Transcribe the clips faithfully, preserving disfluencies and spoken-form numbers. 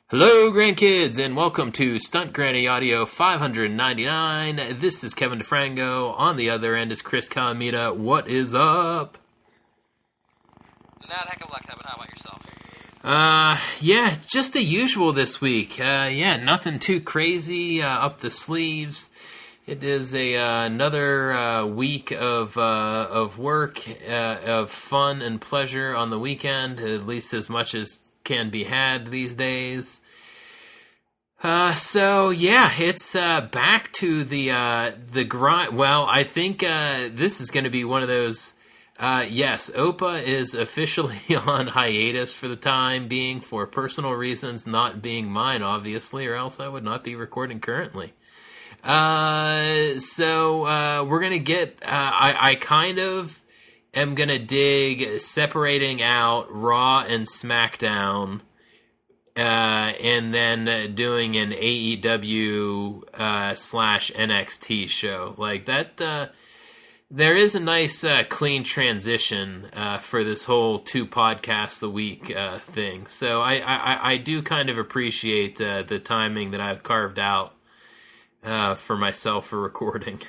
Hello, grandkids, and welcome to Stunt Granny Audio five ninety-nine. This is Kevin DeFrango. On the other end is Chris Calamita. What is up? Not a heck of a lot, Kevin. How about yourself? Uh, yeah, just the usual this week. Uh, yeah, nothing too crazy uh, up the sleeves. It is a uh, another uh, week of uh, of work, uh, of fun and pleasure on the weekend, at least as much as can be had these days. Uh, so yeah, it's uh, back to the uh, the grind. Well, I think uh, this is going to be one of those. Uh, yes, O P A is officially on hiatus for the time being for personal reasons, not being mine, obviously, or else I would not be recording currently. Uh, so uh, we're gonna get. Uh, I I kind of am gonna dig separating out Raw and SmackDown, uh, and then uh, doing an A E W uh, slash N X T show like that. Uh, there is a nice uh, clean transition uh, for this whole two podcasts a week uh, thing. So I, I I do kind of appreciate uh, the timing that I've carved out uh, for myself for recording.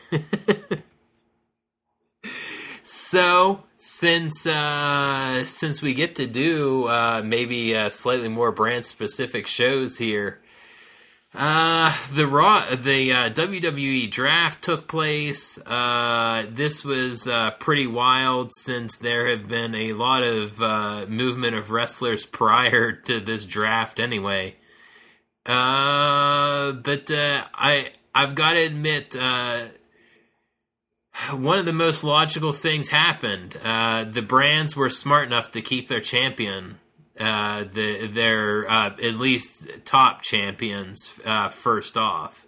So, since uh, since we get to do uh, maybe uh, slightly more brand-specific shows here, uh, the Raw, the uh, W W E draft took place. Uh, this was uh, pretty wild since there have been a lot of uh, movement of wrestlers prior to this draft anyway. Uh, but uh, I I've got to admit. Uh, One of the most logical things happened. Uh, the brands were smart enough to keep their champion, uh, the, their uh, at least top champions, uh, first off.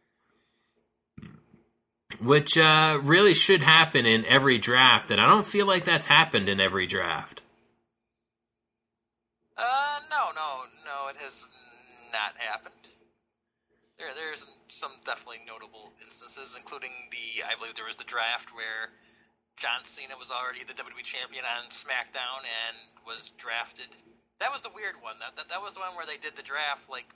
Which uh, really should happen in every draft, and I don't feel like that's happened in every draft. Uh, no, no, no, it has not happened. There, there's some definitely notable instances, including the, I believe there was the draft where John Cena was already the W W E champion on SmackDown and was drafted. That was the weird one. That that, that was the one where they did the draft like,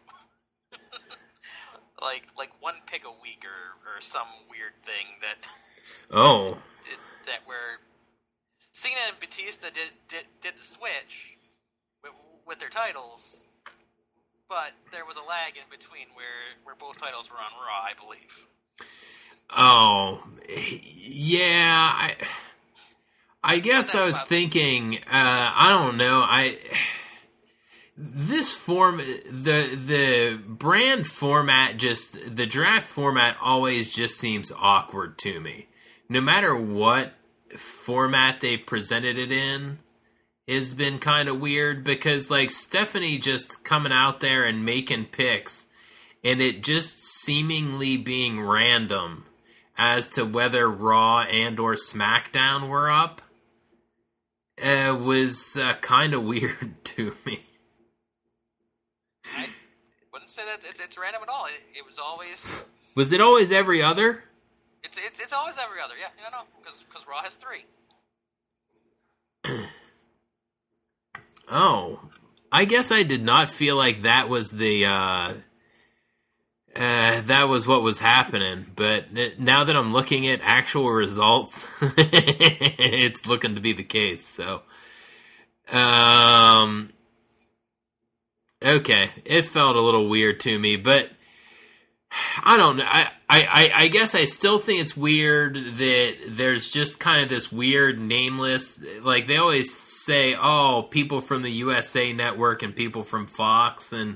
like like one pick a week or, or some weird thing that. Oh. It, that where Cena and Batista did did, did the switch with, with their titles. But there was a lag in between where, where both titles were on Raw, I believe. Oh, yeah. I, I guess I was thinking. Uh, I don't know. I this form, the the brand format, just the draft format, always just seems awkward to me. No matter what format they've presented it in. Has been kind of weird because, like, Stephanie just coming out there and making picks and it just seemingly being random as to whether Raw and or SmackDown were up uh, was uh, kind of weird to me. I wouldn't say that it's, it's random at all. It, it was always... Was it always every other? It's it's, it's always every other, yeah. You know, because because Raw has three. Oh, I guess I did not feel like that was the, uh, uh, that was what was happening, but now that I'm looking at actual results, it's looking to be the case, so, um, okay, it felt a little weird to me, but I don't know. I, I, I guess I still think it's weird that there's just kind of this weird nameless, like they always say, oh, people from the U S A Network and people from Fox, and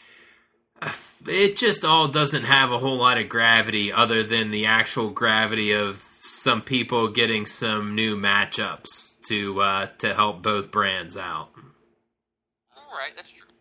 it just all doesn't have a whole lot of gravity other than the actual gravity of some people getting some new matchups to uh, to help both brands out. All right, that's true.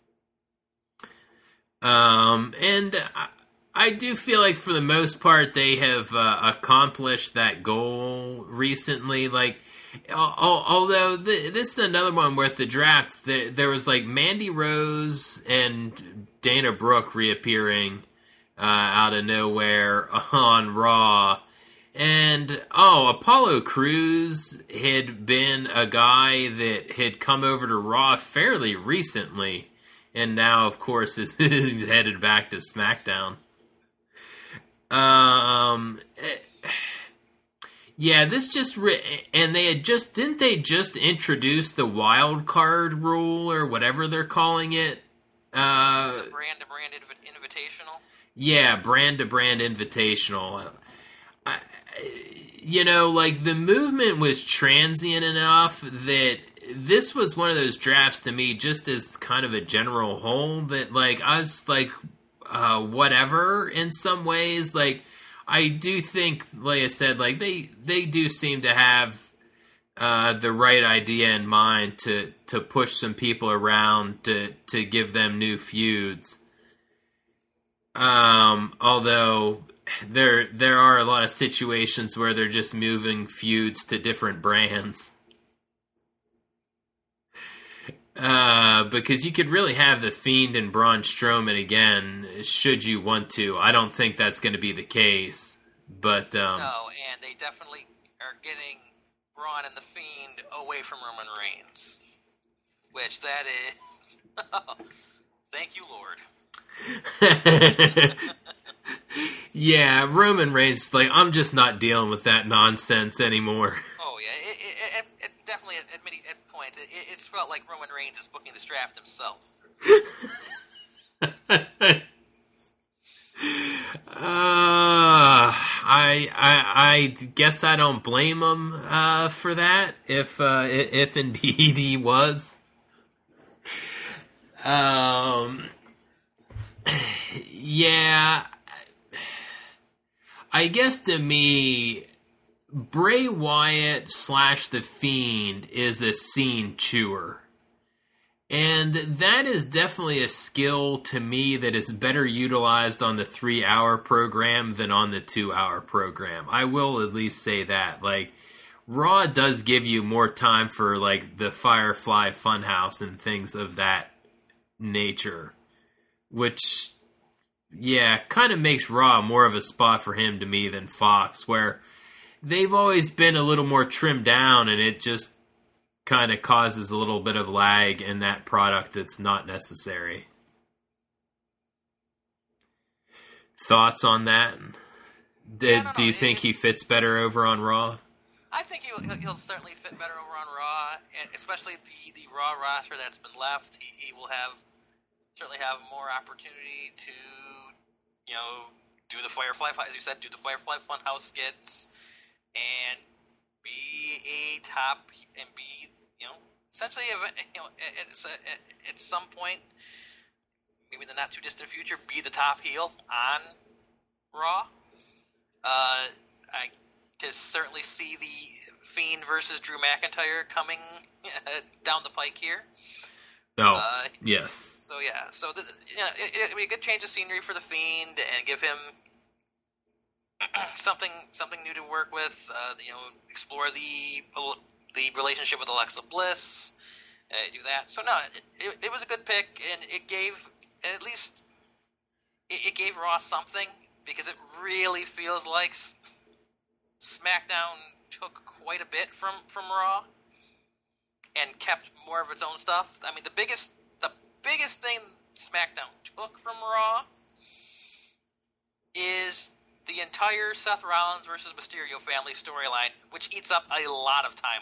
Um, and I, I do feel like for the most part they have uh, accomplished that goal recently. Like, al- although the, this is another one with the draft, the, there was like Mandy Rose and Dana Brooke reappearing uh, out of nowhere on Raw. And, oh, Apollo Crews had been a guy that had come over to Raw fairly recently and now, of course, is he's headed back to SmackDown. Um, yeah, this just re- and they had just didn't they just introduce the wild card rule or whatever they're calling it? Uh, the brand to brand inv- invitational. Yeah, brand to brand invitational. I, you know, like the movement was transient enough that this was one of those drafts to me, just as kind of a general whole, that like I was like, uh, whatever in some ways. Like I do think, like I said, like they they do seem to have uh, the right idea in mind to to push some people around to to give them new feuds. Um, although there there are a lot of situations where they're just moving feuds to different brands. Uh, because you could really have The Fiend and Braun Strowman again, should you want to. I don't think that's going to be the case. But, um... No, and they definitely are getting Braun and The Fiend away from Roman Reigns. Which, that is... Thank you, Lord. Yeah, Roman Reigns, like, I'm just not dealing with that nonsense anymore. Oh, yeah, it, it, it, it definitely, at many at points, it, it's felt like Roman Reigns is booking this draft himself. Uh, I, I I guess I don't blame him uh, for that, if uh, if indeed he was. Um, yeah, I guess to me, Bray Wyatt slash The Fiend is a scene chewer. And that is definitely a skill to me that is better utilized on the three-hour program than on the two-hour program. I will at least say that. Like, Raw does give you more time for, like, the Firefly Funhouse and things of that nature. Which, yeah, kind of makes Raw more of a spot for him to me than Fox, where they've always been a little more trimmed down, and it just kind of causes a little bit of lag in that product that's not necessary. Thoughts on that? Did, yeah, no, no, do you it, think he fits better over on Raw? I think he'll, he'll certainly fit better over on Raw, and especially the, the Raw roster that's been left. He, he will have certainly have more opportunity to, you know, do the Firefly, as you said, do the Firefly Funhouse skits, and be a top, and be, you know, essentially, you know, at, at, at some point, maybe in the not too distant future, be the top heel on Raw. Uh, I can certainly see the Fiend versus Drew McIntyre coming down the pike here. Oh, uh, yes. So yeah, so the, you know, it, it'd be a good change of scenery for the Fiend and give him something something new to work with. Uh, you know, explore the the relationship with Alexa Bliss, uh, do that. So no, it, it, it was a good pick, and it gave at least it, it gave Raw something, because it really feels like SmackDown took quite a bit from from Raw and kept more of its own stuff. I mean, the biggest the biggest thing SmackDown took from Raw is the entire Seth Rollins versus Mysterio family storyline, which eats up a lot of time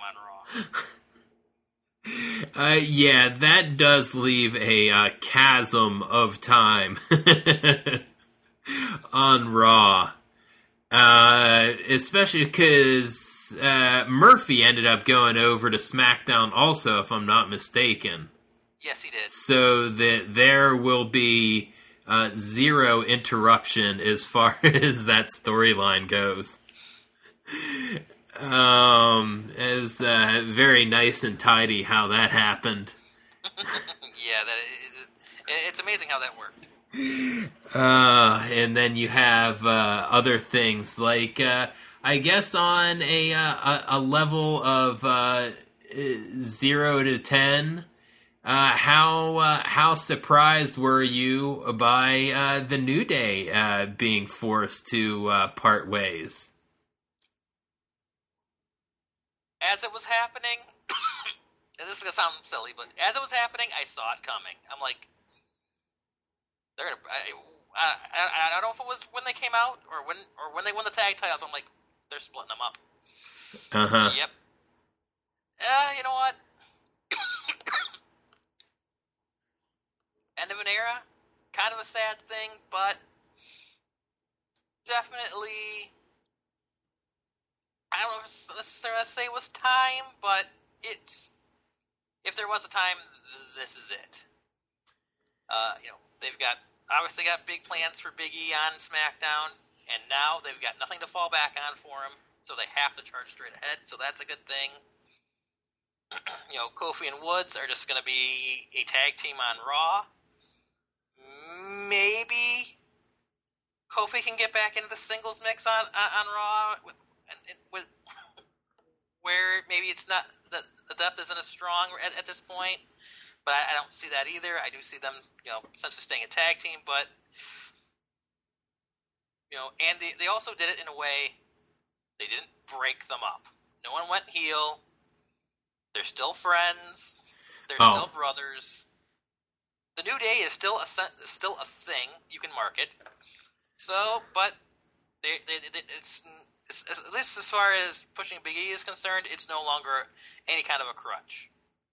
on Raw. uh, yeah, that does leave a uh, chasm of time on Raw. Uh, especially because uh, Murphy ended up going over to SmackDown also, if I'm not mistaken. Yes, he did. So that there will be uh, zero interruption as far as that storyline goes. Um, it was uh, very nice and tidy how that happened. Yeah, that it, it's amazing how that worked. Uh, and then you have uh, other things like, uh, I guess on a uh, a level of uh, zero to ten, uh, how uh, how surprised were you by uh, the New Day uh, being forced to uh, part ways? As it was happening, and this is gonna sound silly, but as it was happening, I saw it coming. I'm like, I, I, I, I don't know if it was when they came out or when or when they won the tag titles. I'm like, they're splitting them up. Uh huh. Yep. Uh, you know what? End of an era. Kind of a sad thing, but definitely. I don't know if necessarily say it was time, but it's if there was a time, this is it. Uh, you know, they've got obviously got big plans for Big E on SmackDown, and now they've got nothing to fall back on for him, so they have to charge straight ahead. So that's a good thing. You know, Kofi and Woods are just going to be a tag team on Raw. Maybe Kofi can get back into the singles mix on on, on Raw. With, with, where maybe it's not the, the depth isn't as strong at, at this point, but I, I don't see that either. I do see them, you know, essentially staying a tag team, but you know, and they, they also did it in a way they didn't break them up. No one went heel. They're still friends. They're oh. still brothers. The New Day is still a still a thing you can market. So, but they, they, they it's. At least as far as pushing Big E is concerned, it's no longer any kind of a crutch.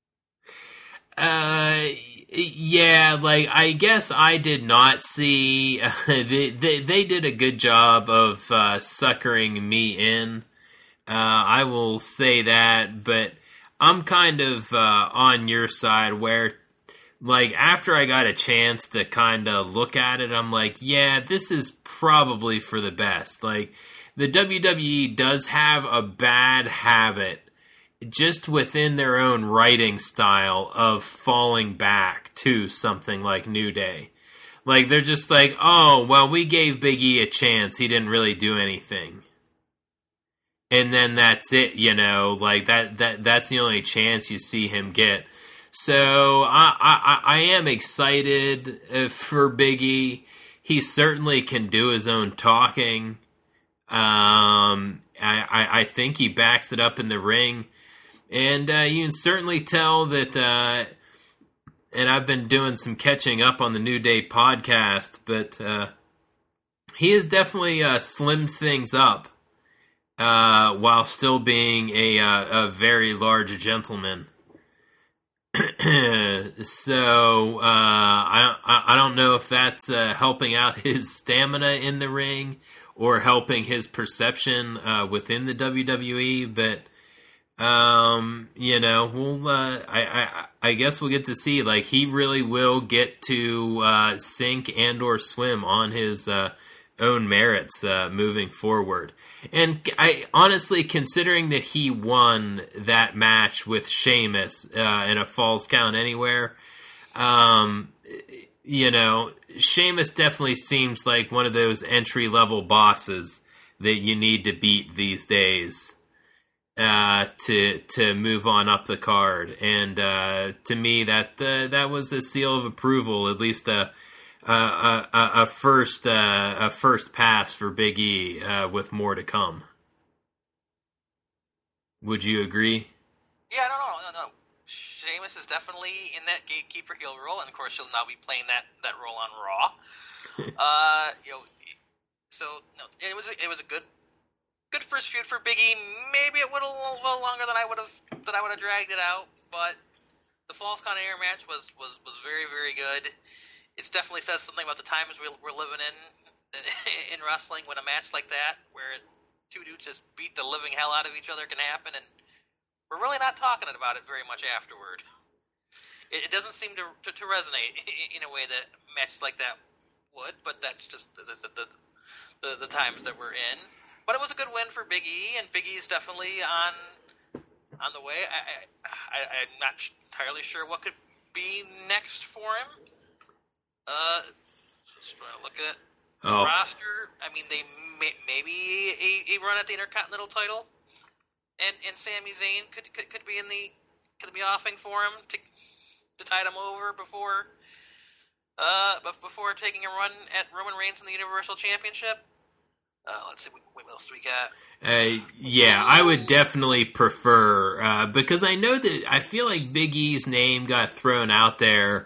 Uh, yeah, like, I guess I did not see, uh, they, they, they did a good job of, uh, suckering me in. Uh, I will say that, but I'm kind of, uh, on your side where, like, after I got a chance to kind of look at it, I'm like, yeah, this is probably for the best. Like, the W W E does have a bad habit, just within their own writing style, of falling back to something like New Day. Like, they're just like, oh, well, we gave Big E a chance. He didn't really do anything. And then that's it, you know, like, that, that that's the only chance you see him get. So, I, I, I am excited for Big E. He certainly can do his own talking. Um, I, I, I think he backs it up in the ring, and uh, you can certainly tell that, uh, and I've been doing some catching up on the New Day podcast, but uh, he has definitely uh, slimmed things up, uh, while still being a, uh, a very large gentleman. So, uh, I, I don't know if that's uh, helping out his stamina in the ring, or helping his perception uh, within the W W E, but um, you know, we'll. Uh, I, I I guess we'll get to see. Like, he really will get to uh, sink and or swim on his uh, own merits uh, moving forward. And I honestly, considering that he won that match with Sheamus uh, in a Falls Count Anywhere, um, you know, Sheamus definitely seems like one of those entry-level bosses that you need to beat these days uh, to to move on up the card. And uh, to me, that uh, that was a seal of approval, at least a a, a, a first uh, a first pass for Big E, uh, with more to come. Would you agree? Yeah, no, no, no, no. Sheamus is definitely in that gatekeeper heel role, and of course he'll now be playing that, that role on Raw. uh, you know, so no, it was a, it was a good good first feud for Big E. Maybe it would have a little longer than I would have that I would have dragged it out, but the Falls Count Anywhere match was, was, was very, very good. It definitely says something about the times we, we're living in in wrestling, when a match like that, where two dudes just beat the living hell out of each other, can happen, and we're really not talking about it very much afterward. It, it doesn't seem to, to to resonate in a way that matches like that would, but that's just the the, the, the, the times that we're in. But it was a good win for Big E, and Big E's definitely on on the way. I, I, I'm not entirely sure what could be next for him. Uh, just trying to look at the oh. roster. I mean, they may, maybe a, a run at the Intercontinental title, and and Sami Zayn could could, could be in the could be offing for him to to tide him over before uh before taking a run at Roman Reigns in the Universal Championship. Uh, let's see, what else do we got? Uh, yeah, I would definitely prefer, uh, because I know that I feel like Big E's name got thrown out there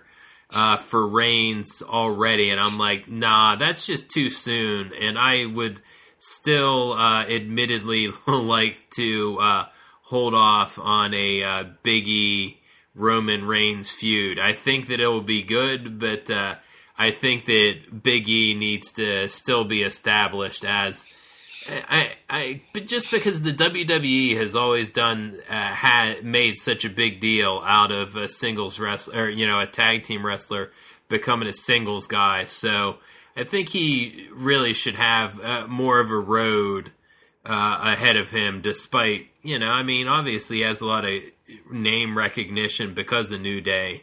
uh, for Reigns already, and I'm like, nah, that's just too soon. And I would still, uh, admittedly, like to uh, hold off on a uh, Big E Roman Reigns feud. I think that it will be good, but uh, I think that Big E needs to still be established as. I, I, but just because the W W E has always done, uh, had made such a big deal out of a singles wrestler, or, you know, a tag team wrestler becoming a singles guy. So I think he really should have uh, more of a road uh, ahead of him, despite, you know, I mean, obviously he has a lot of name recognition because of New Day.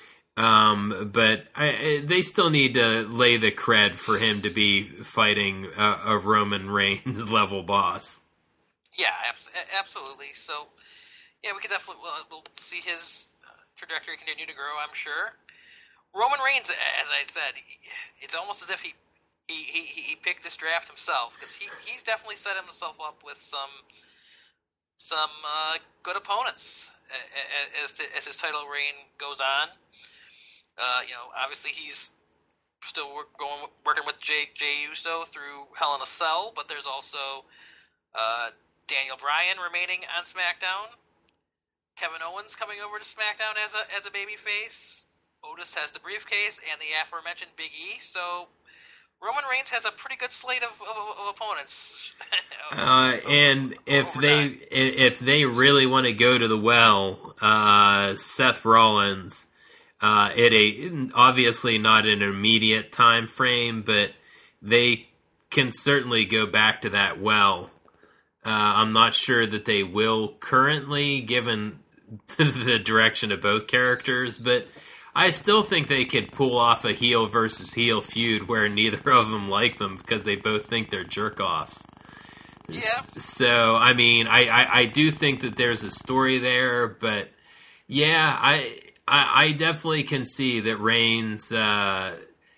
Um, but I, they still need to lay the cred for him to be fighting a, a Roman Reigns level boss. Yeah, abs- absolutely. So, yeah, we could definitely we'll, we'll see his uh, trajectory continue to grow, I'm sure. Roman Reigns, as I said, it's almost as if he he, he, he picked this draft himself, because he, he's definitely set himself up with some some uh, good opponents as, to, as his title reign goes on. Uh, you know, obviously he's still work, going working with Jay, Jay Uso through Hell in a Cell, but there's also uh, Daniel Bryan remaining on SmackDown. Kevin Owens coming over to SmackDown as a as a babyface. Otis has the briefcase and the aforementioned Big E. So Roman Reigns has a pretty good slate of, of, of opponents. uh, and if they time. if they really want to go to the well, uh, Seth Rollins. Uh, at a obviously not an immediate time frame, but they can certainly go back to that well. Uh, I'm not sure that they will currently, given the direction of both characters, but I still think they could pull off a heel versus heel feud where neither of them like them because they both think they're jerk-offs. Yeah. So, I mean, I, I, I do think that there's a story there, but yeah, I... I, I definitely can see that Reigns, uh,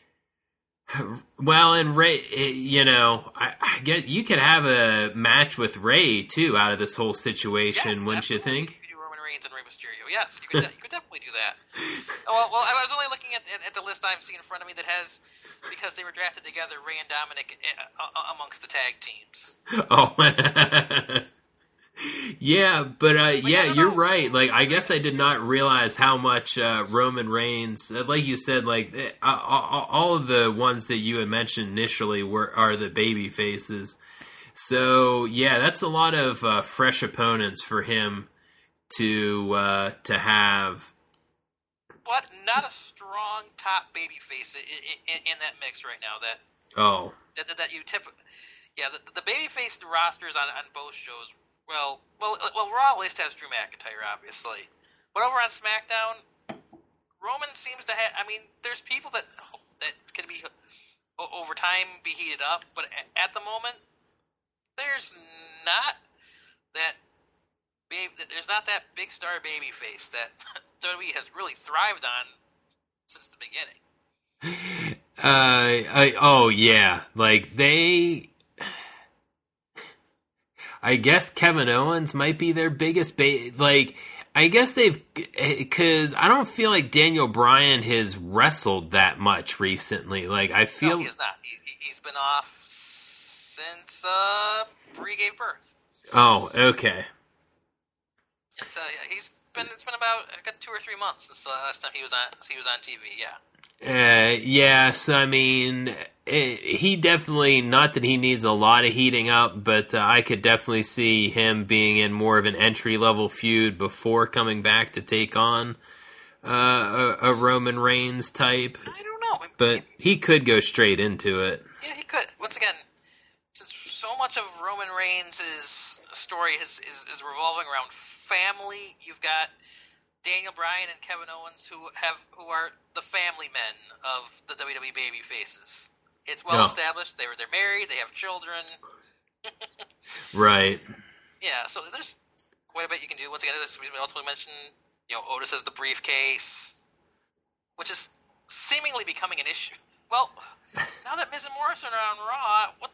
well, and Ray, you know, I, I get you could have a match with Ray too out of this whole situation, yes, wouldn't absolutely. you think? You could do Roman Reigns and Rey Mysterio. Yes, you could. De- you could definitely do that. well, well, I was only looking at, at, at the list I'm seeing in front of me that has, because they were drafted together, Ray and Dominic uh, amongst the tag teams. Oh. Yeah, but, uh, but yeah, you're right. Like, I guess I did not realize how much uh, Roman Reigns, like you said, like uh, all of the ones that you had mentioned initially were are the baby faces. So yeah, that's a lot of uh, fresh opponents for him to uh, to have. But not a strong top baby face in, in, in that mix right now. That oh that that, that you tip. Yeah, the, the baby face rosters on on both shows. Well, well, well. Raw at least has Drew McIntyre, obviously, but over on SmackDown, Roman seems to have. I mean, there's people that that can be over time be heated up, but at the moment, there's not that. Baby, there's not that big star baby face that W W E has really thrived on since the beginning. Uh, I, oh yeah, like they. I guess Kevin Owens might be their biggest ba- like. I guess they've because I don't feel like Daniel Bryan has wrestled that much recently. Like I feel no, he has not. He, he's been off since uh, Brie gave birth. Oh, okay. So yeah, he's been. It's been about a good two or three months since the uh, last time he was on. He was on T V. Yeah. Uh, yeah, so I mean, it, he definitely, not that he needs a lot of heating up, but uh, I could definitely see him being in more of an entry-level feud before coming back to take on uh, a, a Roman Reigns type. I don't know. But he could go straight into it. Yeah, he could. Once again, since so much of Roman Reigns' story is, is, is revolving around family, you've got Daniel Bryan and Kevin Owens, who have who are the family men of the W W E baby faces. It's well oh. established. They were they're married. They have children. Right. Yeah. So there's quite a bit you can do. Once again, this we also mentioned. You know, Otis has the briefcase, which is seemingly becoming an issue. Well, now that Miz and Morrison are on Raw, what?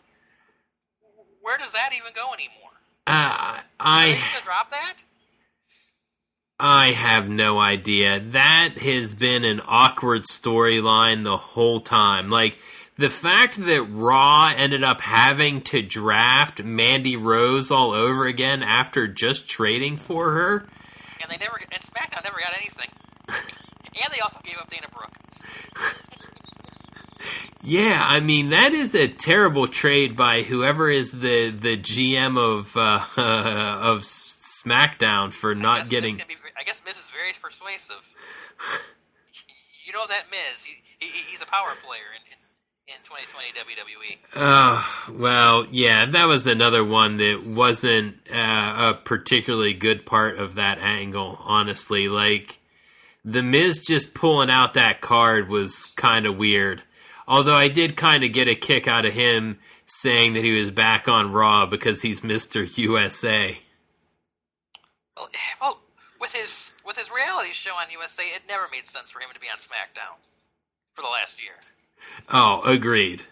Where does that even go anymore? Uh, I. Are they I just gonna drop that? I have no idea. That has been an awkward storyline the whole time. Like, the fact that Raw ended up having to draft Mandy Rose all over again after just trading for her. And they never, and SmackDown never got anything. And they also gave up Dana Brooke. Yeah, I mean, that is a terrible trade by whoever is the, the G M of uh, uh, of SmackDown for not getting... Be, I guess Miz is very persuasive. You know that Miz. He, he, he's a power player in, in, in twenty twenty W W E. Oh, well, yeah, that was another one that wasn't uh, a particularly good part of that angle, honestly. Like, the Miz just pulling out that card was kind of weird. Although I did kind of get a kick out of him saying that he was back on Raw because he's Mister U S A. Well, well, with his with his reality show on U S A, it never made sense for him to be on SmackDown for the last year. Oh, agreed.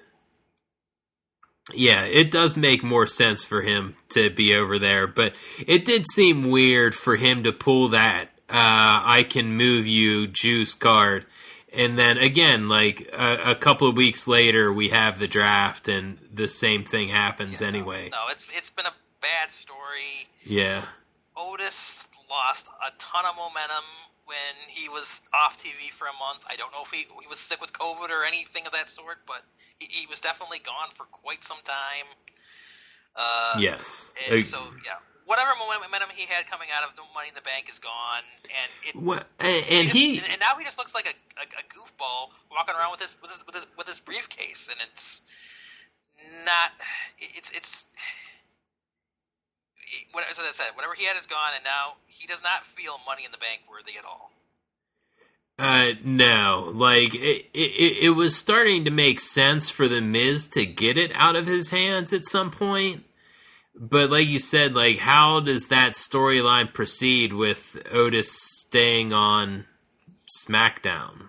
Yeah, it does make more sense for him to be over there, but it did seem weird for him to pull that uh, I can move you juice card. And then, again, like, a, a couple of weeks later, we have the draft, and the same thing happens yeah, anyway. No, no, it's it's been a bad story. Yeah. Otis lost a ton of momentum when he was off T V for a month. I don't know if he, he was sick with COVID or anything of that sort, but he, he was definitely gone for quite some time. Uh, yes. And so, yeah. Whatever momentum he had coming out of Money in the Bank is gone, and it, what, and, and he, he just, and now he just looks like a, a, a goofball walking around with his with his with his, with his briefcase, and it's not it's it's what as I said, whatever he had is gone, and now he does not feel Money in the Bank worthy at all. Uh, no, like it, it, it was starting to make sense for the Miz to get it out of his hands at some point. But like you said, like, how does that storyline proceed with Otis staying on SmackDown?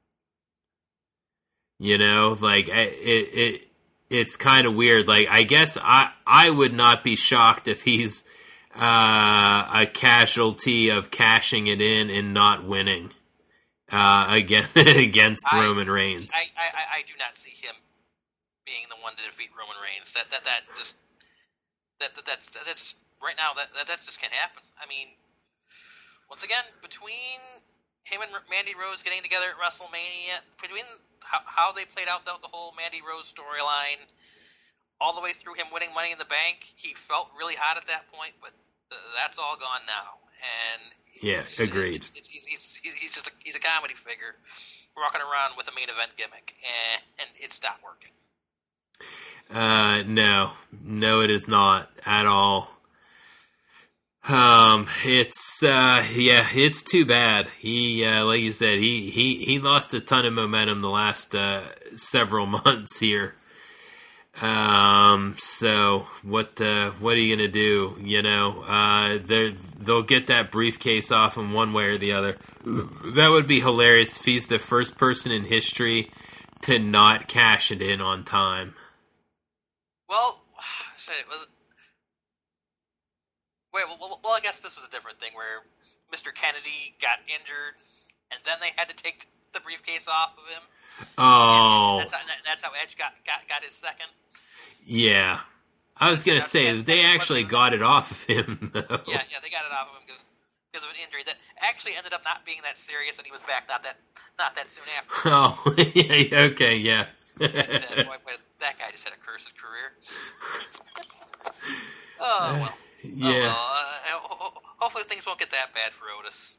You know, like, it it it's kind of weird. Like, I guess I I would not be shocked if he's uh, a casualty of cashing it in and not winning uh, again against I, Roman Reigns. I, I I do not see him being the one to defeat Roman Reigns. That that that just. That, that that's that's right now that, that that just can't happen. I mean, once again, between him and Mandy Rose getting together at WrestleMania, between how, how they played out the, the whole Mandy Rose storyline, all the way through him winning Money in the Bank, he felt really hot at that point, but that's all gone now. And yeah, agreed. It's, it's, he's, he's he's just a, he's a comedy figure walking around with a main event gimmick, and, and it's not working. Uh, no, no, it is not at all. Um, it's, uh, yeah, it's too bad. He, uh, like you said, he, he, he lost a ton of momentum the last, uh, several months here. Um, so what, uh, what are you gonna do? You know, uh, they they'll get that briefcase off him one way or the other. That would be hilarious if he's the first person in history to not cash it in on time. Well, it was. Wait, well, well, I guess this was a different thing where Mister Kennedy got injured, and then they had to take the briefcase off of him. Oh, that's how, that's how Edge got, got got his second. Yeah, I was gonna say that, they actually got it off of him. Though. Yeah, yeah, they got it off of him because of an injury that actually ended up not being that serious, and he was back not that not that soon after. Oh, yeah, okay, yeah. and, uh, boy, boy, that guy just had a cursed career. Oh, well. Yeah. Oh, well. Uh, hopefully things won't get that bad for Otis.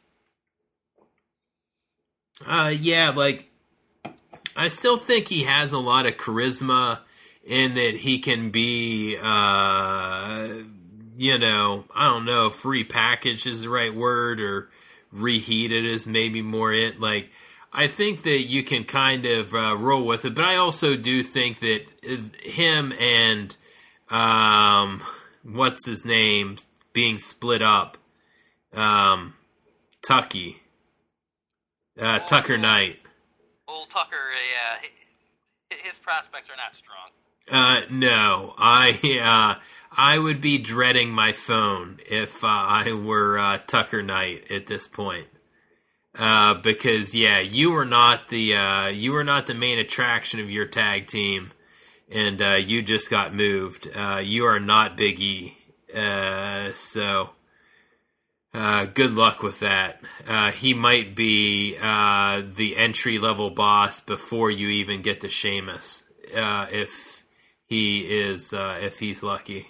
Uh, yeah, like, I still think he has a lot of charisma in that he can be, uh, you know, I don't know, if repackaged is the right word, or reheated is maybe more it. Like, I think that you can kind of uh, roll with it, but I also do think that him and um, what's his name being split up, um, Tucky, uh, Tucker old, Knight. Old Tucker, yeah, his prospects are not strong. Uh, no, I uh, I would be dreading my phone if uh, I were uh, Tucker Knight at this point. Uh, because yeah, you were not the uh, you were not the main attraction of your tag team, and uh, you just got moved. Uh, you are not Big E, uh, so uh, good luck with that. Uh, he might be uh, the entry level boss before you even get to Sheamus, uh, if he is uh, if he's lucky.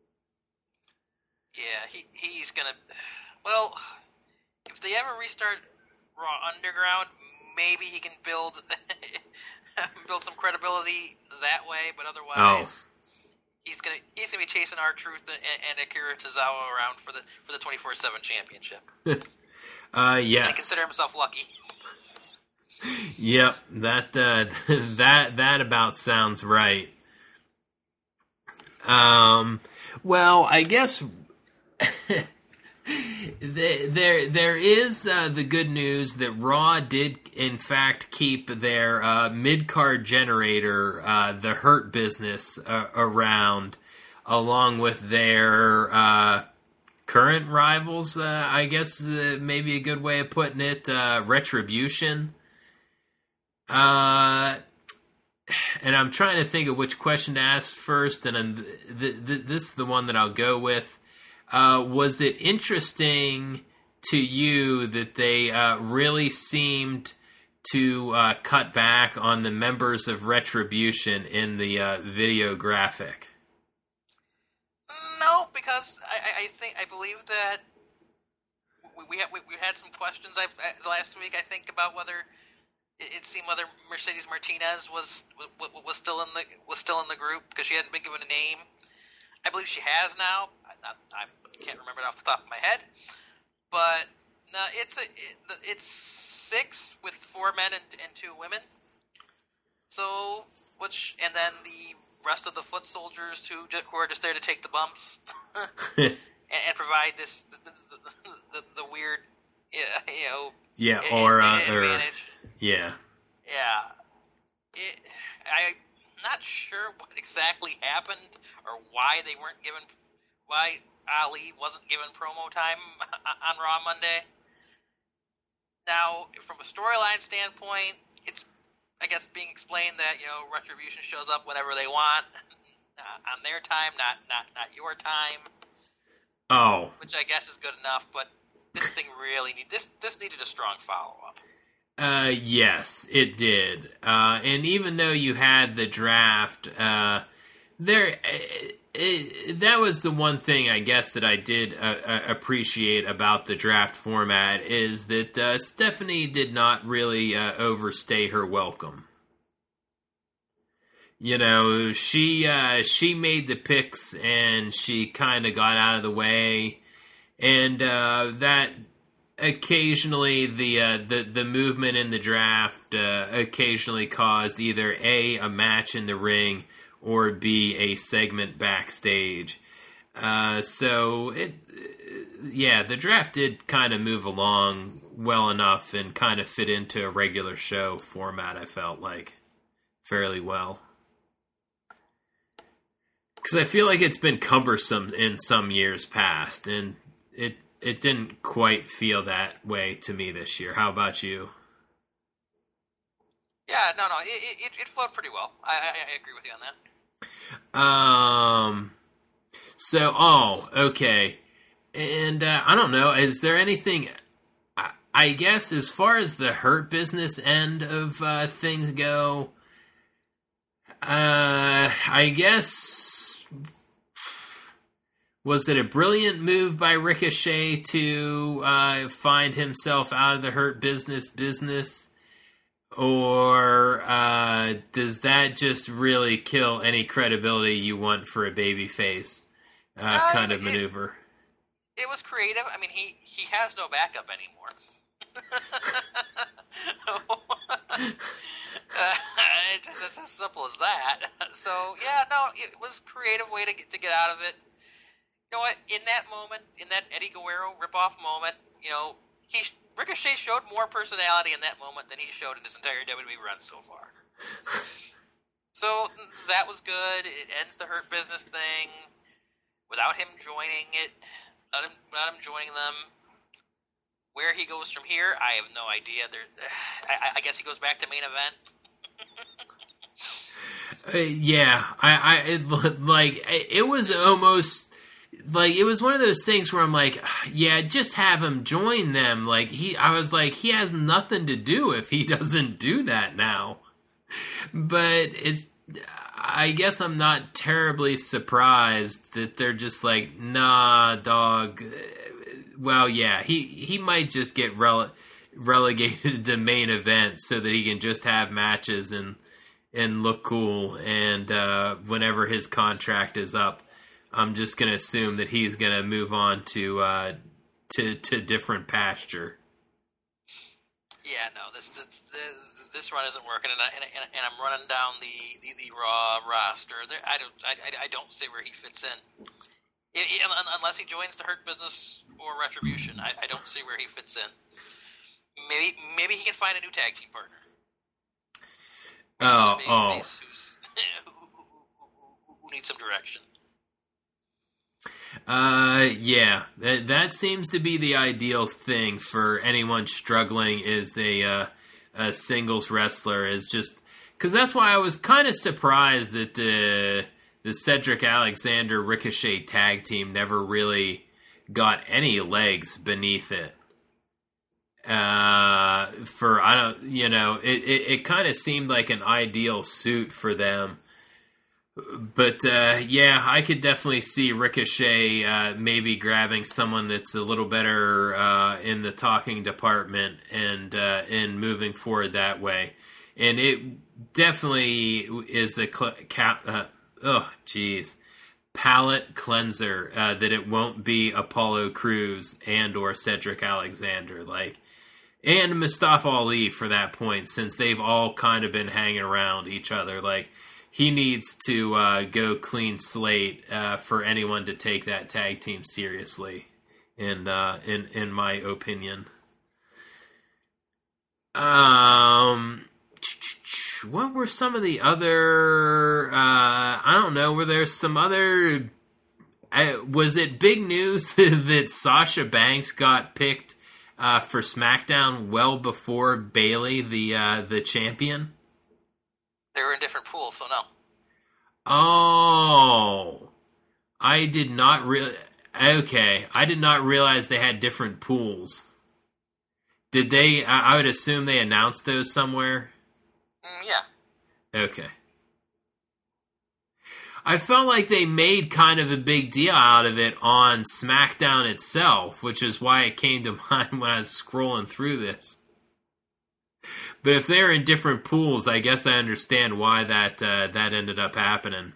Yeah, he he's gonna. Well, if they ever restart Raw Underground, maybe he can build build some credibility that way. But otherwise, oh. he's gonna he's gonna be chasing R-Truth and, and Akira Tozawa around for the for the twenty-four seven championship. uh, yes, and consider himself lucky. Yep, that uh, that that about sounds right. Um, well, I guess. There, there is uh, the good news that Raw did, in fact, keep their uh, mid-card generator, uh, the Hurt Business, uh, around, along with their uh, current rivals, uh, I guess uh, maybe a good way of putting it, uh, Retribution. Uh, and I'm trying to think of which question to ask first, and th- th- this is the one that I'll go with. Uh, was it interesting to you that they uh, really seemed to uh, cut back on the members of Retribution in the uh, video graphic? No, because I, I think I believe that we we had, we, we had some questions I, last week. I think about whether it, it seemed whether Mercedes Martinez was, was was still in the was still in the group because she hadn't been given a name. I believe she has now. I, I can't remember it off the top of my head, but no, it's a it, it's six with four men and, and two women. So, which and then the rest of the foot soldiers who who are just there to take the bumps and, and provide this the the, the, the weird you know yeah aura advantage. Or, yeah yeah. It, I. Not sure what exactly happened or why they weren't given, why Ali wasn't given promo time on Raw Monday. Now, from a storyline standpoint, it's, I guess, being explained that, you know, Retribution shows up whenever they want, on their time, not, not, not your time. Oh. Which I guess is good enough, but this thing really need this this needed a strong follow-up. Uh, yes, it did. Uh, and even though you had the draft, uh, there, it, it, that was the one thing I guess that I did uh, uh, appreciate about the draft format is that uh, Stephanie did not really uh, overstay her welcome. You know, she uh, she made the picks and she kind of got out of the way, and uh, that. Occasionally, the uh, the the movement in the draft uh, occasionally caused either A, a match in the ring, or B, a segment backstage. Uh, so it, yeah, the draft did kind of move along well enough and kind of fit into a regular show format. I felt like fairly well because I feel like it's been cumbersome in some years past, and it. It didn't quite feel that way to me this year. How about you? Yeah, no, no, it it, it flowed pretty well. I, I I agree with you on that. Um. So, oh, okay, and uh, I don't know. Is there anything? I, I guess as far as the Hurt Business end of uh, things go, uh, I guess. Was it a brilliant move by Ricochet to uh, find himself out of the Hurt Business business? Or uh, does that just really kill any credibility you want for a babyface uh, uh, kind of it, maneuver? It was creative. I mean, he, he has no backup anymore. uh, it's just as simple as that. So, yeah, no, it was a creative way to get, to get out of it. You know what? In that moment, in that Eddie Guerrero ripoff moment, you know, he Ricochet showed more personality in that moment than he showed in his entire W W E run so far. So that was good. It ends the Hurt Business thing without him joining it, without him, without him joining them. Where he goes from here, I have no idea. There, I, I guess he goes back to main event. uh, yeah, I, I it, like it was almost like it was one of those things where I'm like, yeah, just have him join them. Like he, I was like, he has nothing to do if he doesn't do that now. But it's, I guess I'm not terribly surprised that they're just like, nah, dog. Well, yeah, he, he might just get rele- relegated to main event so that he can just have matches and and look cool. And uh, whenever his contract is up, I'm just going to assume that he's going to move on to uh, to to different pasture. Yeah, no, this the, the, this run isn't working, and, I, and, and I'm running down the, the, the Raw roster. There, I don't I, I don't see where he fits in. It, it, unless he joins the Hurt Business or Retribution, I, I don't see where he fits in. Maybe maybe he can find a new tag team partner. Oh, oh. Who's, who, who, who, who needs some direction. Uh, yeah, that, that seems to be the ideal thing for anyone struggling is a, uh, a singles wrestler is just, cause that's why I was kind of surprised that, uh, the Cedric Alexander Ricochet tag team never really got any legs beneath it. Uh, for, I don't, you know, it, it, it kind of seemed like an ideal suit for them. But, uh, yeah, I could definitely see Ricochet uh, maybe grabbing someone that's a little better uh, in the talking department and, uh, and moving forward that way. And it definitely is a... Cl- ca- uh, oh, jeez. Palate cleanser uh, that it won't be Apollo Crews and or Cedric Alexander. Like, and Mustafa Ali for that point, since they've all kind of been hanging around each other. Like, he needs to uh, go clean slate uh, for anyone to take that tag team seriously, in uh, in in my opinion. Um, what were some of the other? Uh, I don't know. Were there some other? Uh, was it big news that Sasha Banks got picked uh, for SmackDown well before Bayley, the uh, the champion? They were in different pools, so no. Oh, I did not really. Okay, I did not realize they had different pools. Did they? I, I would assume they announced those somewhere. Mm, yeah. Okay. I felt like they made kind of a big deal out of it on SmackDown itself, which is why it came to mind when I was scrolling through this. But if they're in different pools, I guess I understand why that uh, that ended up happening.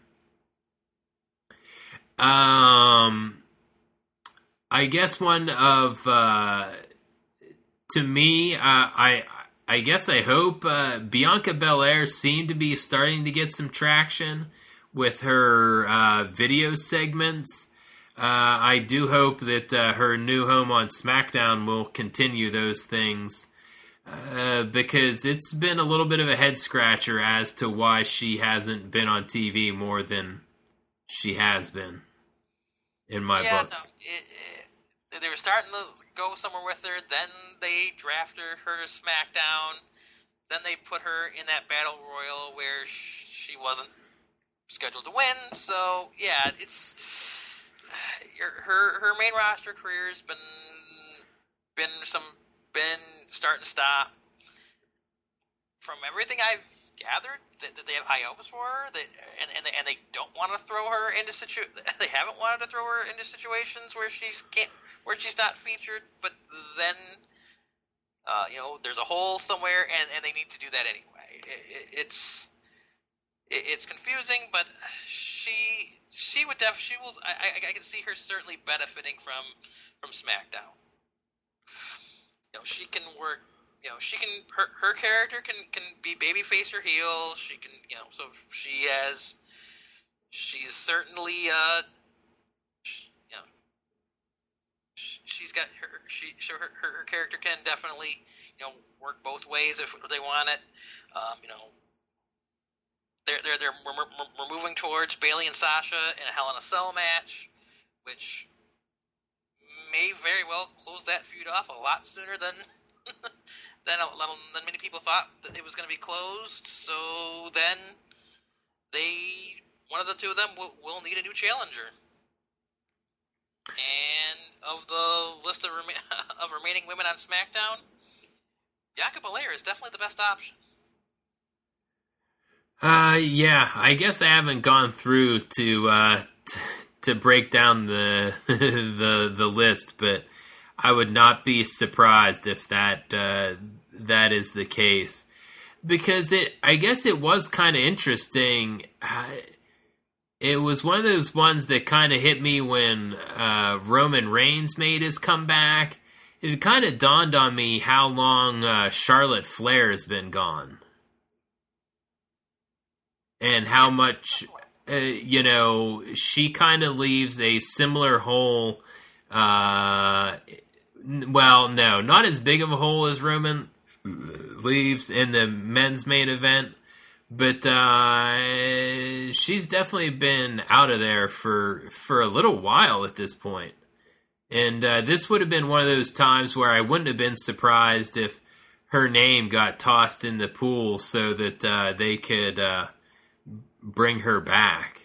Um, I guess one of uh, to me, uh, I I guess I hope uh, Bianca Belair seemed to be starting to get some traction with her uh, video segments. Uh, I do hope that uh, her new home on SmackDown will continue those things. Uh, because it's been a little bit of a head scratcher as to why she hasn't been on T V more than she has been in my yeah, books. No, it, it, they were starting to go somewhere with her. Then they drafted her to SmackDown. Then they put her in that battle royal where she wasn't scheduled to win. So yeah, it's her her main roster career has been been some. been starting to stop. From everything I've gathered, that, that they have high hopes for her, that, and and they, and they don't want to throw her into situ. They haven't wanted to throw her into situations where she's can't, where she's not featured. But then, uh, you know, there's a hole somewhere, and, and they need to do that anyway. It, it, it's it, it's confusing, but she she would def she will. I, I I can see her certainly benefiting from from SmackDown. You know, she can work. You know, she can. Her, her character can, can be babyface or heel. She can. You know, so she has. She's certainly. Uh, she, you know, she, she's got her. She. So her, her her character can definitely. You know, work both ways if they want it. Um, you know. they're they're they're we're, we're moving towards Bayley and Sasha in a Hell in a Cell match, which may very well close that feud off a lot sooner than than than many people thought that it was going to be closed. So then they one of the two of them will, will need a new challenger. And of the list of, rem- of remaining women on SmackDown, Bianca Belair is definitely the best option. Uh, yeah, I guess I haven't gone through to uh, t- to break down the the the list, but I would not be surprised if that uh, that is the case, because it I guess it was kind of interesting. Uh, It was one of those ones that kind of hit me when uh, Roman Reigns made his comeback. It kind of dawned on me how long uh, Charlotte Flair has been gone. And how much, uh, you know, she kind of leaves a similar hole. Uh, well, no, not as big of a hole as Roman leaves in the men's main event. But uh, she's definitely been out of there for for a little while at this point. And uh, this would have been one of those times where I wouldn't have been surprised if her name got tossed in the pool so that uh, they could uh, bring her back.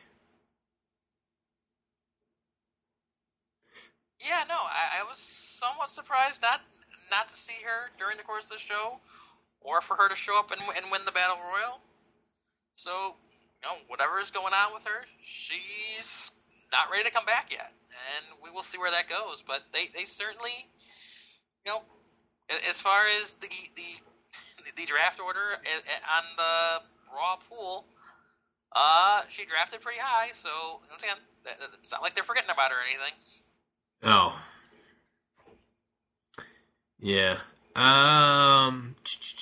Yeah, no, I, I was somewhat surprised not not to see her during the course of the show, or for her to show up and, and win the Battle Royal. So, you know, whatever is going on with her, she's not ready to come back yet. And we will see where that goes. But they, they certainly, you know, as far as the the, the draft order on the Raw pool, uh, she drafted pretty high. So, once again, it's not like they're forgetting about her or anything. Oh. Yeah. Um...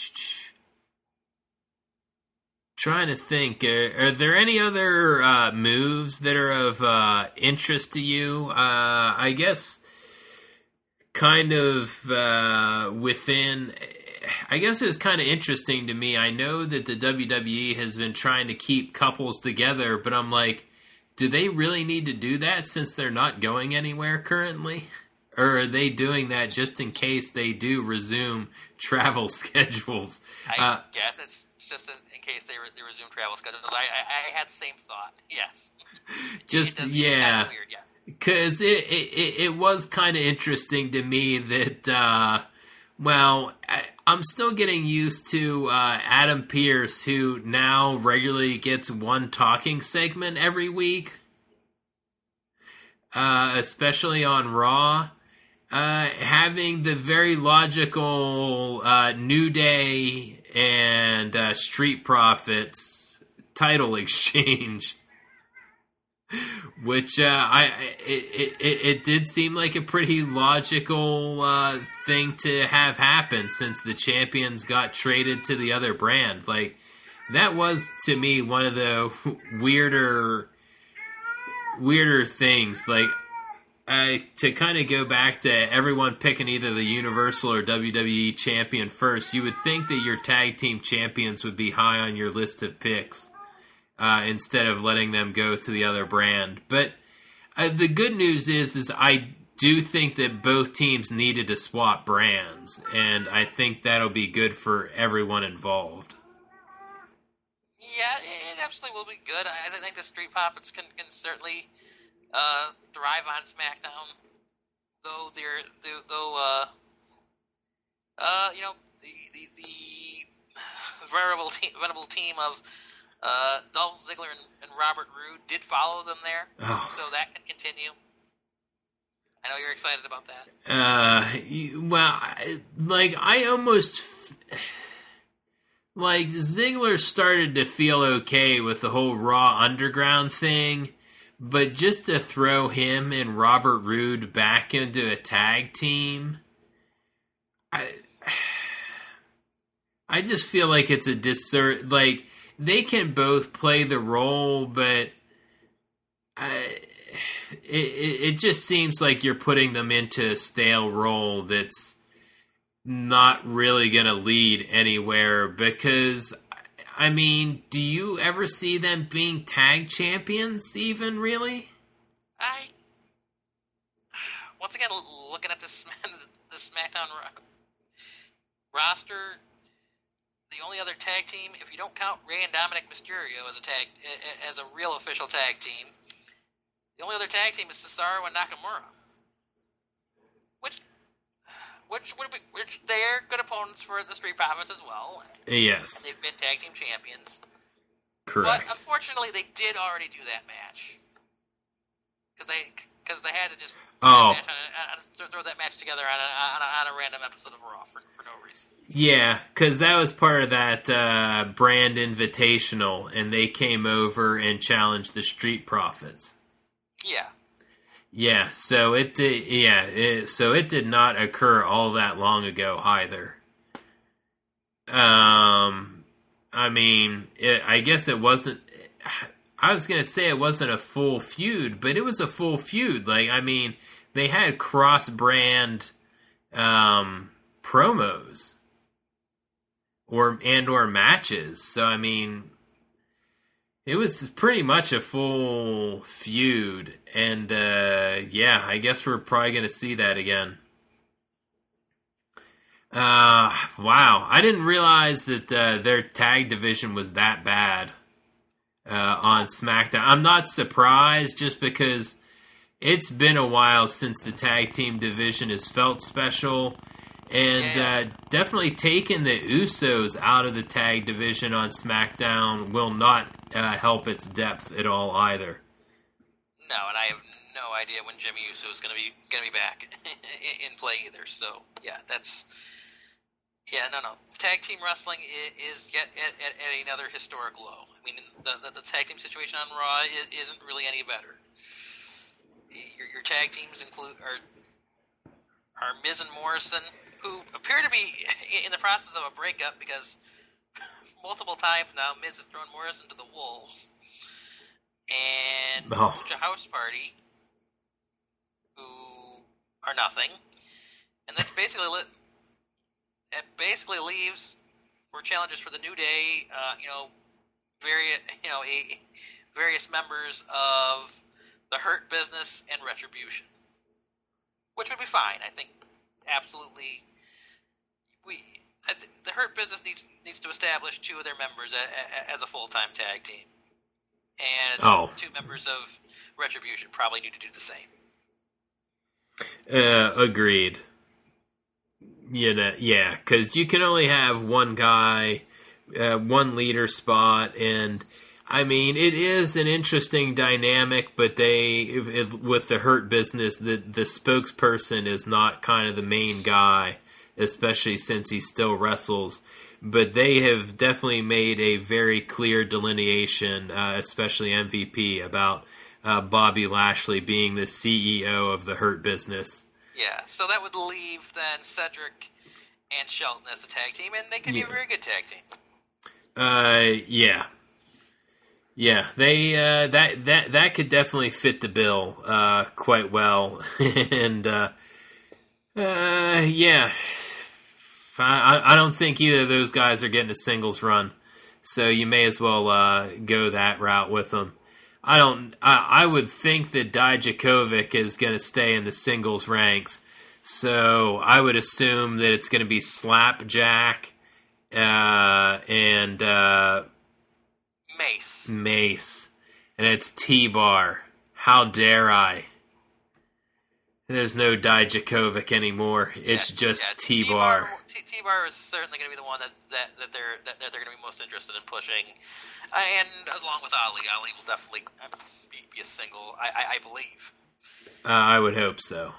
Trying to think, are, are there any other uh, moves that are of uh, interest to you? Uh, I guess kind of uh, within, I guess it was kind of interesting to me. I know that the W W E has been trying to keep couples together, but I'm like, do they really need to do that since they're not going anywhere currently? Or are they doing that just in case they do resume travel schedules? I uh, guess it's just in, in case they, re- they resume travel schedules. I, I, I had the same thought. Yes. Just, it does, yeah. It's weird, yes. Because it, it, it was kind of interesting to me that, uh, well, I, I'm still getting used to uh, Adam Pearce, who now regularly gets one talking segment every week, uh, especially on Raw. Uh, having the very logical uh, New Day and uh, Street Profits title exchange, which uh, I it, it it did seem like a pretty logical uh, thing to have happen since the champions got traded to the other brand. Like, that was to me one of the weirder weirder things. Like, Uh, to kind of go back to everyone picking either the Universal or W W E champion first, you would think that your tag team champions would be high on your list of picks uh, instead of letting them go to the other brand. But uh, the good news is, is I do think that both teams needed to swap brands, and I think that'll be good for everyone involved. Yeah, it absolutely will be good. I think the Street Profits can, can certainly Uh, thrive on SmackDown, though they're, they're though uh, uh, you know, the the, the venerable team, venerable team of uh, Dolph Ziggler and, and Robert Roode did follow them there, Oh. so that can continue. I know you're excited about that. Uh, well, I, like I almost like Ziggler started to feel okay with the whole Raw Underground thing. But just to throw him and Robert Roode back into a tag team, I, I just feel like it's a disser. Like, they can both play the role, but I, it, it just seems like you're putting them into a stale role that's not really going to lead anywhere, because I mean, do you ever see them being tag champions, even, really? I, once again, looking at this, the SmackDown roster, the only other tag team, if you don't count Rey and Dominic Mysterio as a tag, as a real official tag team, the only other tag team is Cesaro and Nakamura. Which, which would be, which they're good opponents for the Street Profits as well. Yes. And they've been tag team champions. Correct. But unfortunately, they did already do that match. Because they, because they had to just oh. match on a, throw that match together on a, on a, on a random episode of Raw for, for no reason. Yeah, because that was part of that uh, brand invitational, and they came over and challenged the Street Profits. Yeah. Yeah, so it did. Yeah, it, so it did not occur all that long ago either. Um, I mean, it, I guess it wasn't. I was gonna say it wasn't a full feud, but it was a full feud. Like, I mean, they had cross-brand um, promos or and or matches. So I mean. It was pretty much a full feud, and uh, yeah, I guess we're probably going to see that again. Uh, wow, I didn't realize that uh, their tag division was that bad uh, on SmackDown. I'm not surprised, just because it's been a while since the tag team division has felt special. And uh, definitely taking the Usos out of the tag division on SmackDown will not uh, help its depth at all either. No, and I have no idea when Jimmy Uso is going to be going to be back in play either. So yeah, that's yeah, no, no. Tag team wrestling is, is get at, at, at another historic low. I mean, the, the, the tag team situation on Raw is, isn't really any better. Your, your tag teams include are are Miz and Morrison, who appear to be in the process of a breakup because multiple times now Miz has thrown Morrison to the wolves. And oh. Lucha House Party, who are nothing. And that's basically li- it basically leaves for challenges for the New Day, uh, you know, various, you know, a, various members of the Hurt Business and Retribution. Which would be fine, I think. Absolutely, we I th- the Hurt Business needs needs to establish two of their members a, a, as a full time tag team, and oh. two members of Retribution probably need to do the same. Uh, agreed. You know, yeah, because you can only have one guy, uh, one leader spot, and. I mean, it is an interesting dynamic, but they, if, if, with the Hurt Business, the, the spokesperson is not kind of the main guy, especially since he still wrestles. But they have definitely made a very clear delineation, uh, especially M V P, about uh, Bobby Lashley being the C E O of the Hurt Business. Yeah, so that would leave then Cedric and Shelton as the tag team, and they could yeah. be a very good tag team. Uh, yeah. Yeah, they uh, that that that could definitely fit the bill uh, quite well, and uh, uh, yeah, I, I don't think either of those guys are getting a singles run, so you may as well uh, go that route with them. I don't. I, I would think that Dijakovic is going to stay in the singles ranks, so I would assume that it's going to be Slapjack uh, and. Uh, Mace. Mace. And it's T-Bar. How dare I? There's no Dijakovic anymore. It's yeah, just yeah, T-Bar. T-Bar. T-Bar is certainly going to be the one that, that, that they're that they're going to be most interested in pushing. Uh, and as long as Ali, Ali will definitely be, be a single, I, I, I believe. Uh, I would hope so.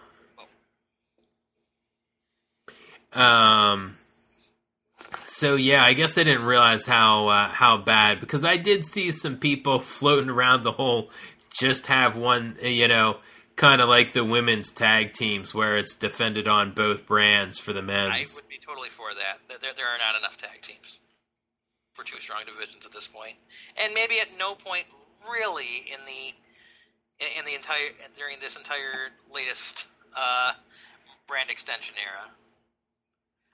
Um... So yeah, I guess I didn't realize how uh, how bad, because I did see some people floating around the whole just have one, you know, kind of like the women's tag teams where it's defended on both brands for the men's. I would be totally for that. There, there are not enough tag teams for two strong divisions at this point, and maybe at no point really in the in the entire during this entire latest uh, brand extension era.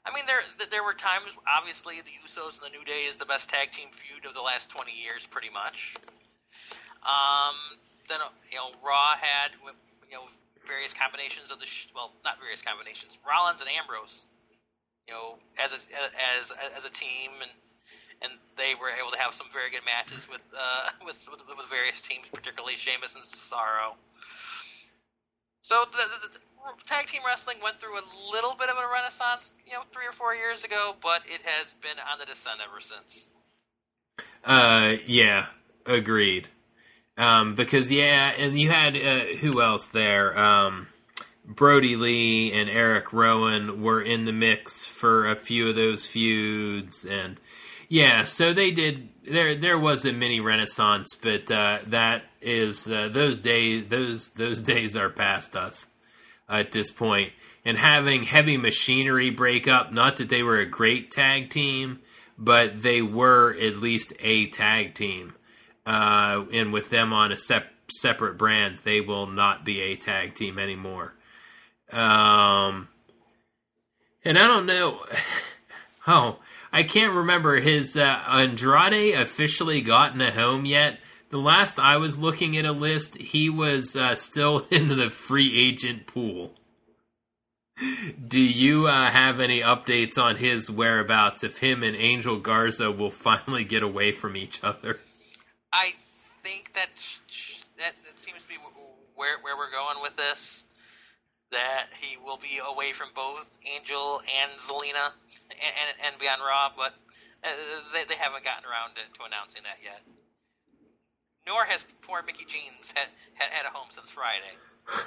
I mean, there there were times, obviously, the Usos and the New Day is the best tag team feud of the last twenty years, pretty much. Um, then, you know, Raw had, you know, various combinations of the, sh- well, not various combinations, Rollins and Ambrose, you know, as a, as, as a team, and and they were able to have some very good matches with, uh, with, with, with various teams, particularly Sheamus and Cesaro. So the, the, the tag team wrestling went through a little bit of a renaissance, you know, three or four years ago, but it has been on the descent ever since. Uh, yeah, agreed. Um, because yeah, and you had uh, who else there? Um, Brody Lee and Eric Rowan were in the mix for a few of those feuds, and yeah, so they did. There, there was a mini renaissance, but uh, that is uh, those days. Those those days are past us at this point. And having Heavy Machinery break up, not that they were a great tag team, but they were at least a tag team. Uh, and with them on a sep- separate brands, they will not be a tag team anymore. Um, and I don't know. Oh, I can't remember. Has uh, Andrade officially gotten a home yet? The last I was looking at a list, he was uh, still in the free agent pool. Do you uh, have any updates on his whereabouts, if him and Angel Garza will finally get away from each other? I think that that, that seems to be where where we're going with this. That he will be away from both Angel and Zelina and, and, and be on Raw, but they, they haven't gotten around to, to announcing that yet. Nor has poor Mickie James had, had, had a home since Friday.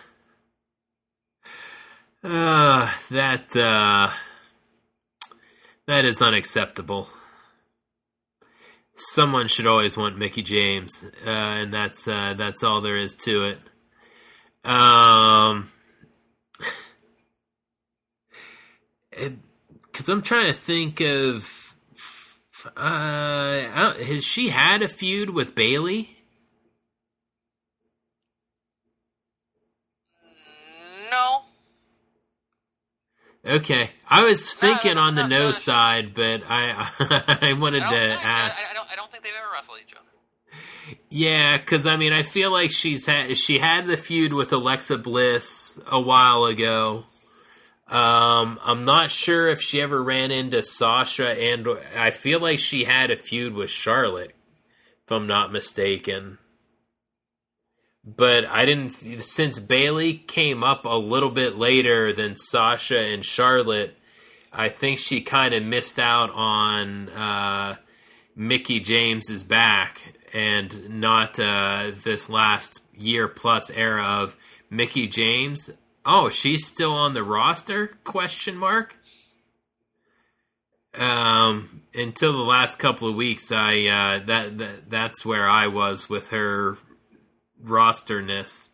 Uh, that, uh, that is unacceptable. Someone should always want Mickie James, uh, and that's, uh, that's all there is to it. Um, because I'm trying to think of, uh, has she had a feud with Bayley? No. Okay, I was thinking no, no, on the no, no, no side, but I I wanted I to actually, ask. I, I, don't, I don't think they've ever wrestled each other. Yeah, because I mean, I feel like she's had she had the feud with Alexa Bliss a while ago. Um, I'm not sure if she ever ran into Sasha, and I feel like she had a feud with Charlotte, if I'm not mistaken. But I didn't, since Bayley came up a little bit later than Sasha and Charlotte, I think she kind of missed out on uh, Mickie James's back, and not uh, this last year plus era of Mickie James. Oh, she's still on the roster? Question mark. Um, until the last couple of weeks, I uh, that, that that's where I was with her rosterness.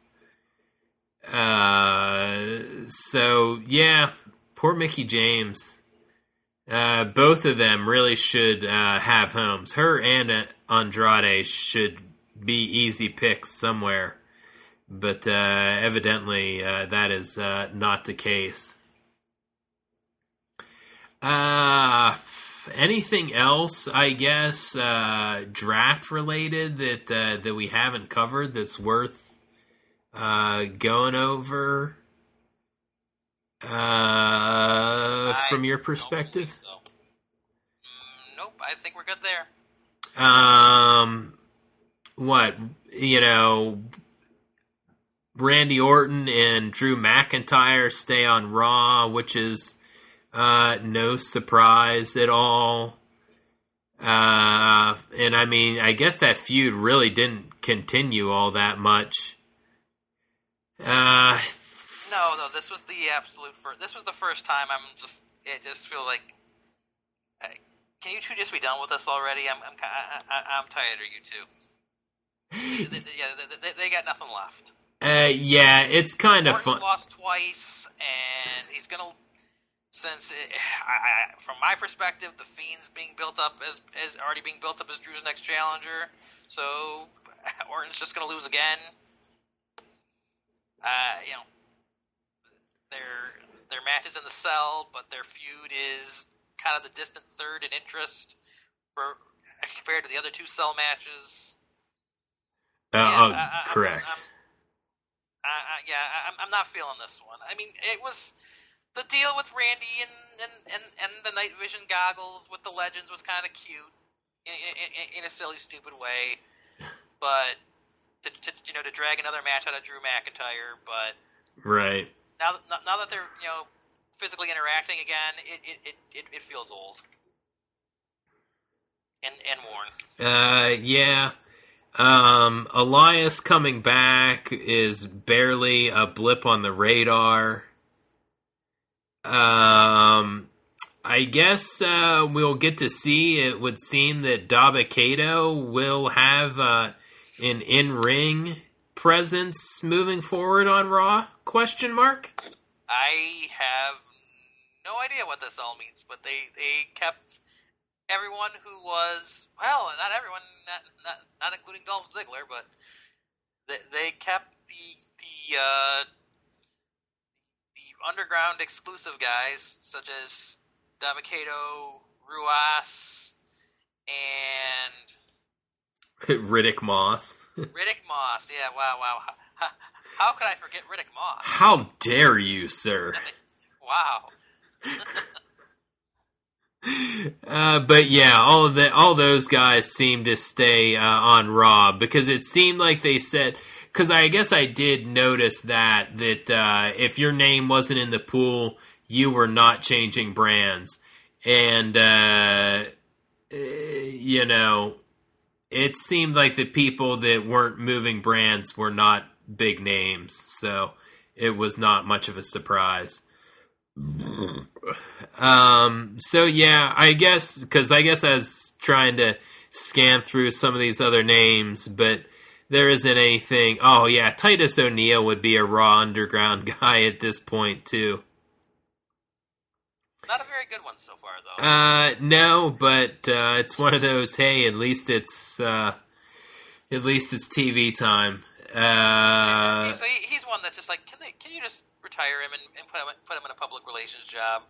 Uh, so yeah, poor Mickie James. Uh, both of them really should uh, have homes. Her and uh, Andrade should be easy picks somewhere, but uh, evidently uh, that is uh, not the case. Uh, anything else, I guess, uh, draft related that uh, that we haven't covered that's worth uh, going over uh, from your perspective? So. Mm, nope, I think we're good there. Um, what, you know, Randy Orton and Drew McIntyre stay on Raw, which is Uh, no surprise at all. Uh, and I mean, I guess that feud really didn't continue all that much. Uh, no, no, this was the absolute first. This was the first time I'm just. It just feel like. Uh, can you two just be done with us already? I'm, I'm, I, I, I'm tired of you two. they, they, yeah, they, they got nothing left. Uh, yeah, it's kind of fun. Lost twice, and he's gonna. Since, it, I, I, from my perspective, the Fiend's being built up as, as already being built up as Drew's next challenger, so Orton's just going to lose again. Uh, you know, they're their matches in the cell, but their feud is kind of the distant third in interest for compared to the other two cell matches. Uh, yeah, oh, I, I, correct. I'm, I'm, I, I, yeah, I'm, I'm not feeling this one. I mean, it was the deal with Randy and and, and, and the night vision goggles with the legends was kind of cute in, in, in a silly, stupid way, but to, to you know to drag another match out of Drew McIntyre, but right now now that they're you know physically interacting again, it it, it, it feels old and and worn. Uh, yeah. Um, Elias coming back is barely a blip on the radar. Um, I guess uh, we'll get to see. It would seem that Dabba-Kato will have uh, an in-ring presence moving forward on Raw? Question mark. I have no idea what this all means, but they, they kept everyone who was, well, not everyone, not not, not including Dolph Ziggler, but they, they kept the the uh, the underground exclusive guys such as Dabba-Kato, Ruas, and Riddick Moss. Riddick Moss. Yeah, wow, wow. How, how could I forget Riddick Moss? How dare you, sir? Wow. Uh, but yeah, all of the all those guys seem to stay uh, on Raw because it seemed like they said. Because I guess I did notice that that uh, if your name wasn't in the pool, you were not changing brands, and uh, you know, it seemed like the people that weren't moving brands were not big names, so it was not much of a surprise. Um, so yeah, I guess, because I guess I was trying to scan through some of these other names, but there isn't anything. Oh yeah, Titus O'Neil would be a Raw Underground guy at this point too. Not a very good one so far, though. Uh, no, but uh, it's one of those. Hey, at least it's uh, at least it's T V time. Uh, yeah, so he, he's one that's just like, can they? Can you just retire him and, and put him put him in a public relations job?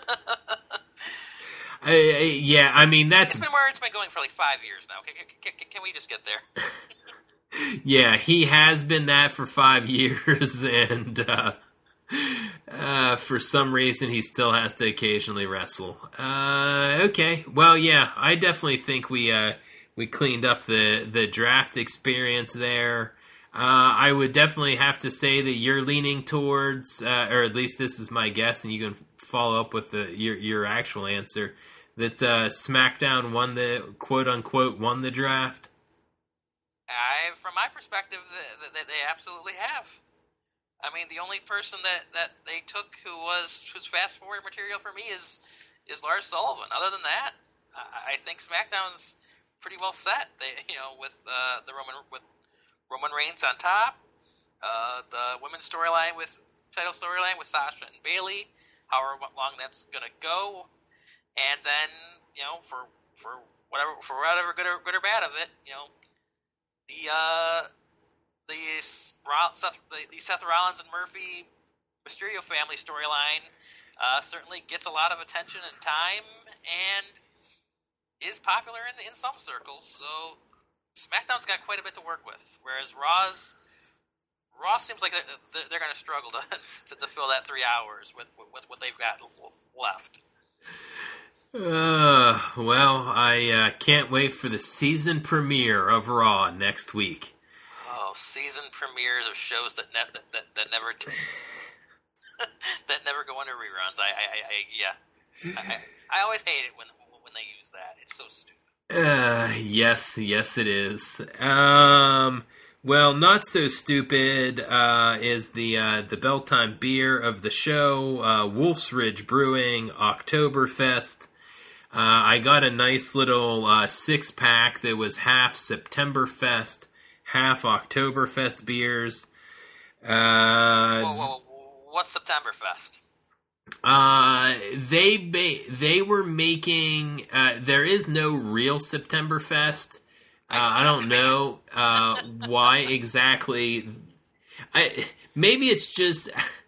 I, I, yeah, I mean that's it's been where it's been going for like five years now. Can, can, can, can we just get there? Yeah, he has been that for five years, and uh, uh, for some reason he still has to occasionally wrestle. Uh, okay, well, yeah, I definitely think we uh, we cleaned up the the draft experience there. Uh, I would definitely have to say that you're leaning towards, uh, or at least this is my guess, and you can follow up with the your your actual answer, that uh, SmackDown won the quote unquote won the draft. I, from my perspective, that they, they absolutely have. I mean, the only person that, that they took who was who's fast forward material for me is is Lars Sullivan. Other than that, I, I think SmackDown's pretty well set. They, you know, with uh, the Roman with Roman Reigns on top, uh, the women's storyline with title storyline with Sasha and Bayley, however long that's gonna go, and then you know for for whatever for whatever good or good or bad of it, you know. The uh, the Seth, the Seth Rollins and Murphy Mysterio family storyline uh, certainly gets a lot of attention and time, and is popular in in some circles. So SmackDown's got quite a bit to work with, whereas Raw's Raw seems like they're, they're going to struggle to to fill that three hours with with what they've got left. Uh, well, I uh, can't wait for the season premiere of Raw next week. Oh, season premieres of shows that ne- that, that that never t- that never go under reruns. I, I, I, I yeah, I, I always hate it when when they use that. It's so stupid. Uh, yes, yes, it is. Um, well, not so stupid. Uh, is the uh, the Bell Time beer of the show, uh, Wolf's Ridge Brewing Oktoberfest. Uh, I got a nice little uh, six-pack that was half Septemberfest, half Oktoberfest beers. Uh, whoa, whoa, whoa. What's Septemberfest? Uh, they ba- they were making... Uh, there is no real Septemberfest. Uh, I don't know uh, why exactly... I, maybe it's just...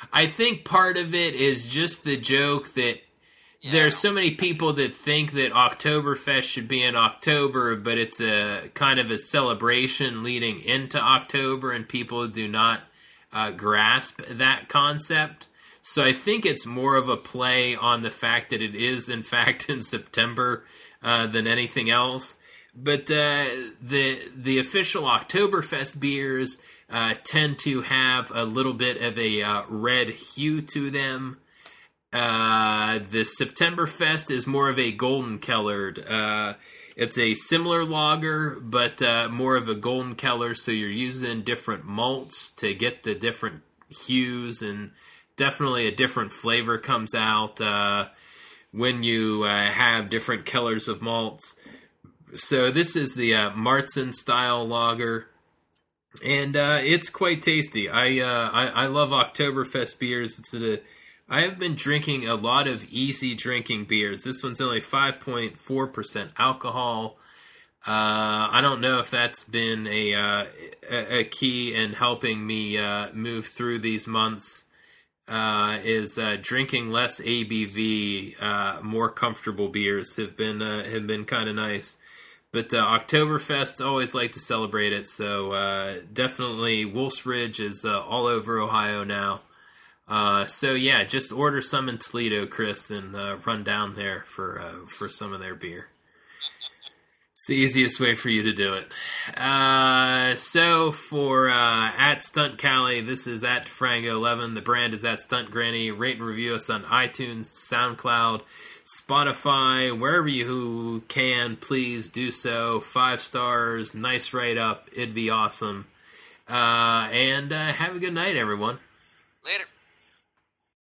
I think part of it is just the joke that yeah. there's so many people that think that Oktoberfest should be in October, but it's a kind of a celebration leading into October, and people do not uh, grasp that concept. So I think it's more of a play on the fact that it is, in fact, in September uh, than anything else. But uh, the the official Oktoberfest beers uh, tend to have a little bit of a uh, red hue to them. Uh, the Septemberfest is more of a golden colored. Uh, it's a similar lager, but uh, more of a golden color. So you're using different malts to get the different hues, and definitely a different flavor comes out uh, when you uh, have different colors of malts. So this is the uh, Märzen style lager, and uh, it's quite tasty. I, uh, I I love Oktoberfest beers. It's a I have been drinking a lot of easy drinking beers. This one's only five point four percent alcohol. Uh, I don't know if that's been a uh, a, a key in helping me uh, move through these months. Uh, is uh, drinking less A B V, uh, more comfortable beers have been uh, have been kind of nice. But uh, Oktoberfest, always like to celebrate it, so uh, definitely Wolf's Ridge is uh, all over Ohio now. Uh, so yeah, just order some in Toledo, Chris, and uh, run down there for uh, for some of their beer. It's the easiest way for you to do it. Uh, so for uh, at Stunt Cali, this is at Frango eleven. The brand is at Stunt Granny. Rate and review us on iTunes, SoundCloud, Spotify, wherever you can, please do so. Five stars, nice write-up. It'd be awesome. Uh, and uh, have a good night, everyone. Later.